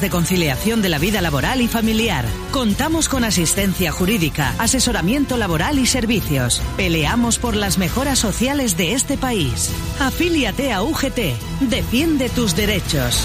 de conciliación de la vida laboral y familiar. Contamos con asistencia jurídica, asesoramiento laboral y servicios. Peleamos por las mejoras sociales de este país. Afíliate a UGT. Defiende tus derechos.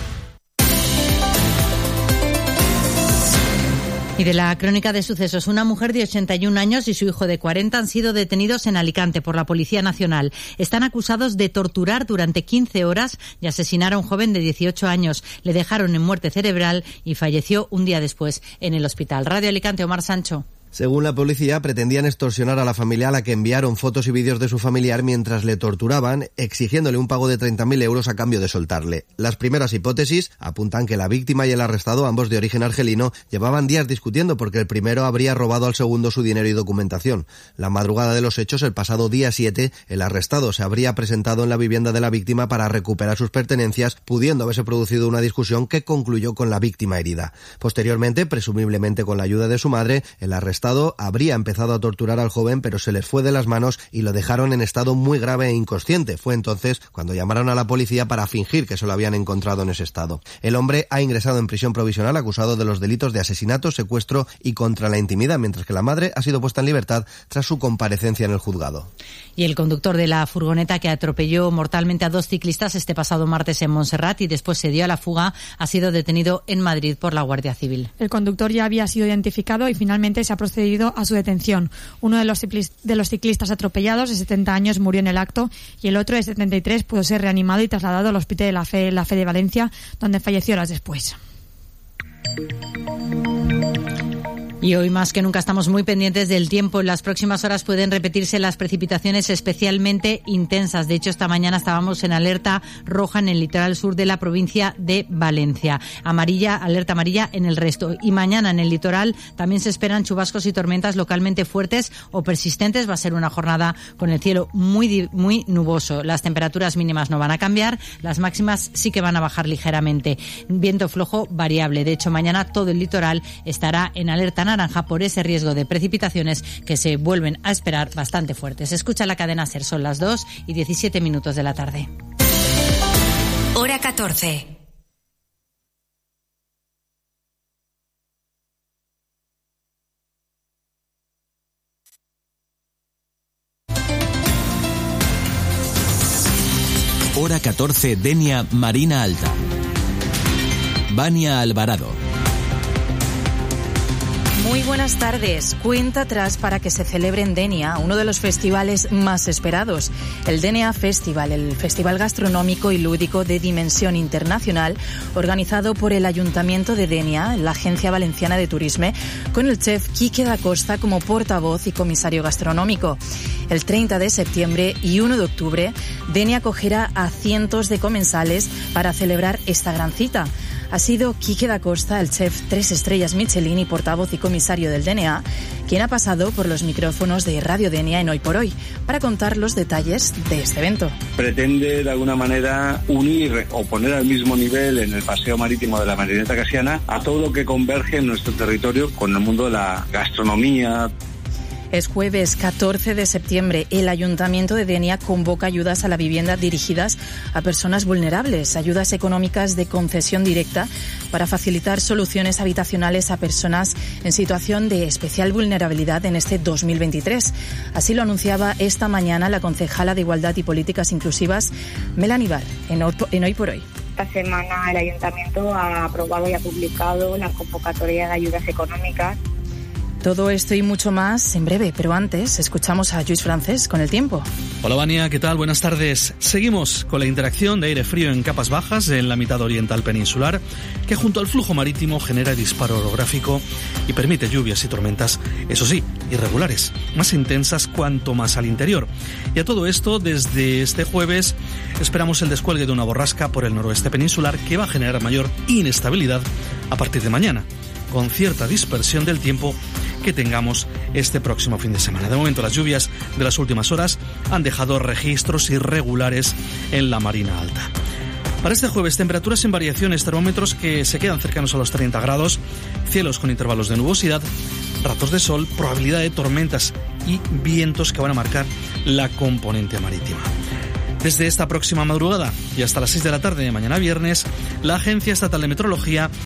Y de la crónica de sucesos, una mujer de 81 años y su hijo de 40 han sido detenidos en Alicante por la Policía Nacional. Están acusados de torturar durante 15 horas y asesinar a un joven de 18 años. Le dejaron en muerte cerebral y falleció un día después en el hospital. Radio Alicante, Omar Sancho. Según la policía, pretendían extorsionar a la familia a la que enviaron fotos y vídeos de su familiar mientras le torturaban, exigiéndole un pago de 30.000 euros a cambio de soltarle. Las primeras hipótesis apuntan que la víctima y el arrestado, ambos de origen argelino, llevaban días discutiendo porque el primero habría robado al segundo su dinero y documentación. La madrugada de los hechos, el pasado día 7, el arrestado se habría presentado en la vivienda de la víctima para recuperar sus pertenencias, pudiendo haberse producido una discusión que concluyó con la víctima herida. Posteriormente, presumiblemente con la ayuda de su madre, el arrestado habría empezado a torturar al joven, pero se les fue de las manos y lo dejaron en estado muy grave e inconsciente. Fue entonces cuando llamaron a la policía para fingir que se lo habían encontrado en ese estado. El hombre ha ingresado en prisión provisional acusado de los delitos de asesinato, secuestro y contra la intimidad, mientras que la madre ha sido puesta en libertad tras su comparecencia en el juzgado. Y el conductor de la furgoneta que atropelló mortalmente a 2 ciclistas este pasado martes en Montserrat y después se dio a la fuga ha sido detenido en Madrid por la Guardia Civil. El conductor ya había sido identificado y finalmente se ha procedido a su detención. Uno de los ciclistas atropellados de 70 años murió en el acto y el otro de 73 pudo ser reanimado y trasladado al Hospital de la Fe de Valencia, donde falleció horas después. Y hoy más que nunca estamos muy pendientes del tiempo. En las próximas horas pueden repetirse las precipitaciones especialmente intensas. De hecho, esta mañana estábamos en alerta roja en el litoral sur de la provincia de Valencia. Alerta amarilla en el resto. Y mañana en el litoral también se esperan chubascos y tormentas localmente fuertes o persistentes. Va a ser una jornada con el cielo muy nuboso. Las temperaturas mínimas no van a cambiar. Las máximas sí que van a bajar ligeramente. Viento flojo variable. De hecho, mañana todo el litoral estará en alerta naranja por ese riesgo de precipitaciones que se vuelven a esperar bastante fuertes. Escucha la cadena SER, son las 2:17 de la tarde. Hora 14. Hora 14, Denia, Marina Alta. Vania Alvarado. Muy buenas tardes. Cuenta atrás para que se celebre en Denia uno de los festivales más esperados, el Denia Festival, el festival gastronómico y lúdico de dimensión internacional organizado por el Ayuntamiento de Denia, la Agencia Valenciana de Turisme, con el chef Quique da Costa como portavoz y comisario gastronómico. El 30 de septiembre y 1 de octubre, Denia acogerá a cientos de comensales para celebrar esta gran cita. Ha sido Quique da Costa, el chef 3 estrellas Michelin y portavoz y comisario del DNA, quien ha pasado por los micrófonos de Radio Denia en Hoy por Hoy para contar los detalles de este evento. Pretende de alguna manera unir o poner al mismo nivel en el paseo marítimo de la Marineta Casiana a todo lo que converge en nuestro territorio con el mundo de la gastronomía. Es jueves 14 de septiembre. El Ayuntamiento de Denia convoca ayudas a la vivienda dirigidas a personas vulnerables, ayudas económicas de concesión directa para facilitar soluciones habitacionales a personas en situación de especial vulnerabilidad en este 2023. Así lo anunciaba esta mañana la concejala de Igualdad y Políticas Inclusivas, Melanie Bar, en Hoy por Hoy. Esta semana el Ayuntamiento ha aprobado y ha publicado la convocatoria de ayudas económicas. Todo esto y mucho más en breve, pero antes escuchamos a Lluís Francés con el tiempo. Hola Vania, ¿qué tal? Buenas tardes. Seguimos con la interacción de aire frío en capas bajas en la mitad oriental peninsular, que junto al flujo marítimo genera disparo orográfico y permite lluvias y tormentas, eso sí, irregulares, más intensas cuanto más al interior. Y a todo esto, desde este jueves, esperamos el descuelgue de una borrasca por el noroeste peninsular que va a generar mayor inestabilidad a partir de mañana, con cierta dispersión del tiempo que tengamos este próximo fin de semana. De momento, las lluvias de las últimas horas han dejado registros irregulares en la Marina Alta. Para este jueves, temperaturas en variaciones, termómetros que se quedan cercanos a los 30 grados, cielos con intervalos de nubosidad, ratos de sol, probabilidad de tormentas y vientos que van a marcar la componente marítima. Desde esta próxima madrugada y hasta las 6 de la tarde de mañana viernes, la Agencia Estatal de Meteorología